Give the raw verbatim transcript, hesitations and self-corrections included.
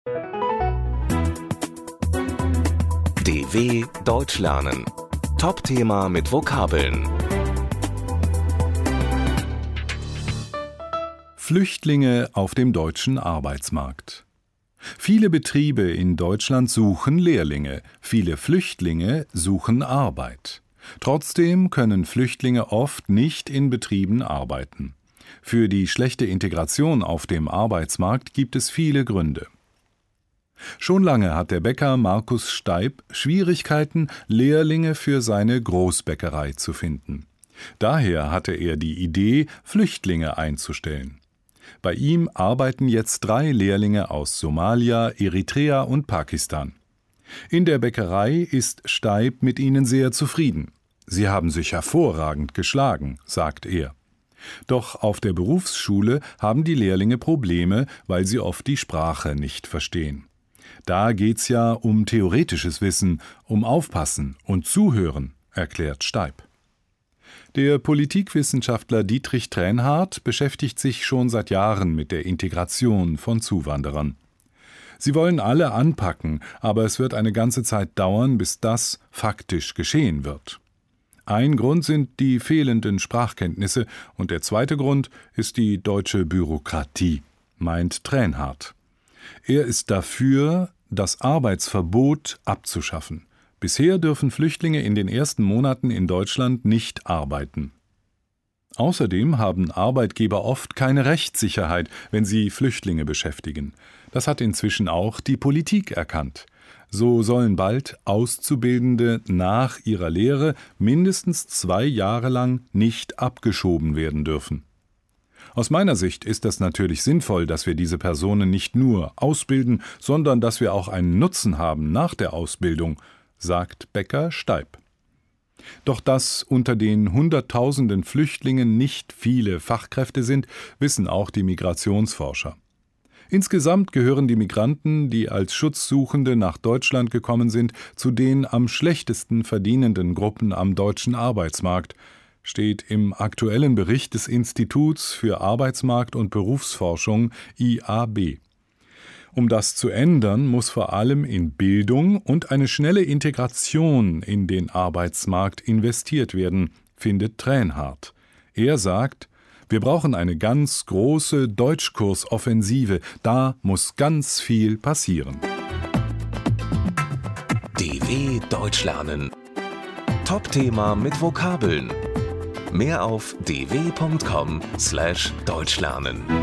D W Deutsch lernen. Top-Thema mit Vokabeln. Flüchtlinge auf dem deutschen Arbeitsmarkt. Viele Betriebe in Deutschland suchen Lehrlinge, viele Flüchtlinge suchen Arbeit. Trotzdem können Flüchtlinge oft nicht in Betrieben arbeiten. Für die schlechte Integration auf dem Arbeitsmarkt gibt es viele Gründe. Schon lange hat der Bäcker Markus Steib Schwierigkeiten, Lehrlinge für seine Großbäckerei zu finden. Daher hatte er die Idee, Flüchtlinge einzustellen. Bei ihm arbeiten jetzt drei Lehrlinge aus Somalia, Eritrea und Pakistan. In der Bäckerei ist Steib mit ihnen sehr zufrieden. Sie haben sich hervorragend geschlagen, sagt er. Doch auf der Berufsschule haben die Lehrlinge Probleme, weil sie oft die Sprache nicht verstehen. Da geht's ja um theoretisches Wissen, um Aufpassen und Zuhören, erklärt Steib. Der Politikwissenschaftler Dietrich Tränhardt beschäftigt sich schon seit Jahren mit der Integration von Zuwanderern. Sie wollen alle anpacken, aber es wird eine ganze Zeit dauern, bis das faktisch geschehen wird. Ein Grund sind die fehlenden Sprachkenntnisse und der zweite Grund ist die deutsche Bürokratie, meint Tränhardt. Er ist dafür, das Arbeitsverbot abzuschaffen. Bisher dürfen Flüchtlinge in den ersten Monaten in Deutschland nicht arbeiten. Außerdem haben Arbeitgeber oft keine Rechtssicherheit, wenn sie Flüchtlinge beschäftigen. Das hat inzwischen auch die Politik erkannt. So sollen bald Auszubildende nach ihrer Lehre mindestens zwei Jahre lang nicht abgeschoben werden dürfen. Aus meiner Sicht ist es natürlich sinnvoll, dass wir diese Personen nicht nur ausbilden, sondern dass wir auch einen Nutzen haben nach der Ausbildung, sagt Bäcker Steib. Doch dass unter den Hunderttausenden Flüchtlingen nicht viele Fachkräfte sind, wissen auch die Migrationsforscher. Insgesamt gehören die Migranten, die als Schutzsuchende nach Deutschland gekommen sind, zu den am schlechtesten verdienenden Gruppen am deutschen Arbeitsmarkt, steht im aktuellen Bericht des Instituts für Arbeitsmarkt- und Berufsforschung I A B. Um das zu ändern, muss vor allem in Bildung und eine schnelle Integration in den Arbeitsmarkt investiert werden, findet Tränhardt. Er sagt, wir brauchen eine ganz große Deutschkursoffensive, da muss ganz viel passieren. D W Deutsch lernen. Top-Thema mit Vokabeln. Mehr auf d w punkt com slash deutschlernen.